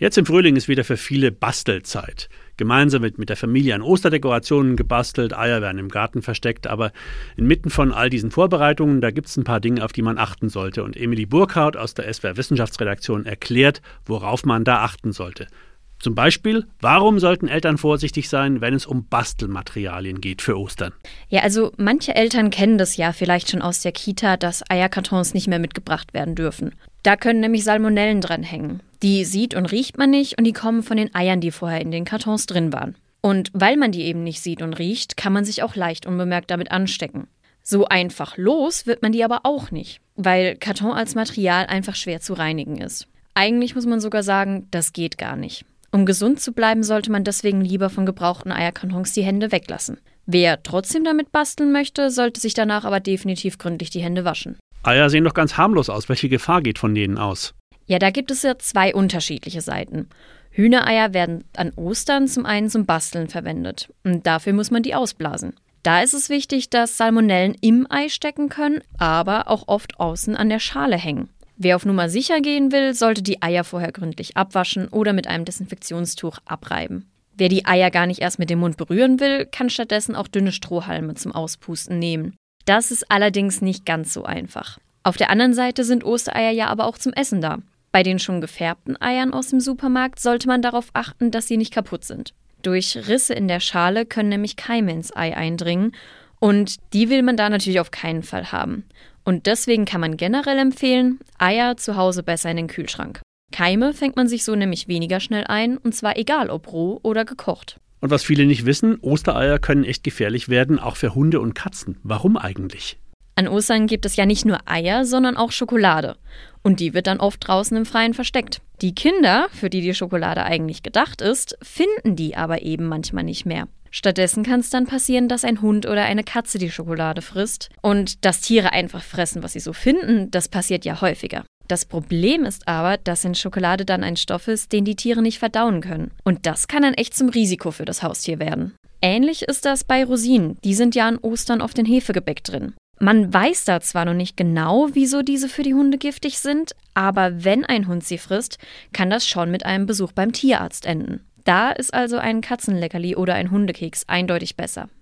Jetzt im Frühling ist wieder für viele Bastelzeit. Gemeinsam wird mit der Familie an Osterdekorationen gebastelt, Eier werden im Garten versteckt, aber inmitten von all diesen Vorbereitungen, da gibt es ein paar Dinge, auf die man achten sollte. Und Emilie Burkhardt aus der SWR Wissenschaftsredaktion erklärt, worauf man da achten sollte. Zum Beispiel, warum sollten Eltern vorsichtig sein, wenn es um Bastelmaterialien geht für Ostern? Ja, also manche Eltern kennen das ja vielleicht schon aus der Kita, dass Eierkartons nicht mehr mitgebracht werden dürfen. Da können nämlich Salmonellen dran hängen. Die sieht und riecht man nicht und die kommen von den Eiern, die vorher in den Kartons drin waren. Und weil man die eben nicht sieht und riecht, kann man sich auch leicht unbemerkt damit anstecken. So einfach los wird man die aber auch nicht, weil Karton als Material einfach schwer zu reinigen ist. Eigentlich muss man sogar sagen, das geht gar nicht. Um gesund zu bleiben, sollte man deswegen lieber von gebrauchten Eierkartons die Hände weglassen. Wer trotzdem damit basteln möchte, sollte sich danach aber definitiv gründlich die Hände waschen. Eier sehen doch ganz harmlos aus. Welche Gefahr geht von denen aus? Ja, da gibt es ja zwei unterschiedliche Seiten. Hühnereier werden an Ostern zum einen zum Basteln verwendet. Und dafür muss man die ausblasen. Da ist es wichtig, dass Salmonellen im Ei stecken können, aber auch oft außen an der Schale hängen. Wer auf Nummer sicher gehen will, sollte die Eier vorher gründlich abwaschen oder mit einem Desinfektionstuch abreiben. Wer die Eier gar nicht erst mit dem Mund berühren will, kann stattdessen auch dünne Strohhalme zum Auspusten nehmen. Das ist allerdings nicht ganz so einfach. Auf der anderen Seite sind Ostereier ja aber auch zum Essen da. Bei den schon gefärbten Eiern aus dem Supermarkt sollte man darauf achten, dass sie nicht kaputt sind. Durch Risse in der Schale können nämlich Keime ins Ei eindringen und die will man da natürlich auf keinen Fall haben. Und deswegen kann man generell empfehlen, Eier zu Hause besser in den Kühlschrank. Keime fängt man sich so nämlich weniger schnell ein, und zwar egal ob roh oder gekocht. Und was viele nicht wissen, Ostereier können echt gefährlich werden, auch für Hunde und Katzen. Warum eigentlich? An Ostern gibt es ja nicht nur Eier, sondern auch Schokolade. Und die wird dann oft draußen im Freien versteckt. Die Kinder, für die die Schokolade eigentlich gedacht ist, finden die aber eben manchmal nicht mehr. Stattdessen kann es dann passieren, dass ein Hund oder eine Katze die Schokolade frisst. Und dass Tiere einfach fressen, was sie so finden, das passiert ja häufiger. Das Problem ist aber, dass in Schokolade dann ein Stoff ist, den die Tiere nicht verdauen können. Und das kann dann echt zum Risiko für das Haustier werden. Ähnlich ist das bei Rosinen. Die sind ja an Ostern oft in Hefegebäck drin. Man weiß da zwar noch nicht genau, wieso diese für die Hunde giftig sind, aber wenn ein Hund sie frisst, kann das schon mit einem Besuch beim Tierarzt enden. Da ist also ein Katzenleckerli oder ein Hundekeks eindeutig besser.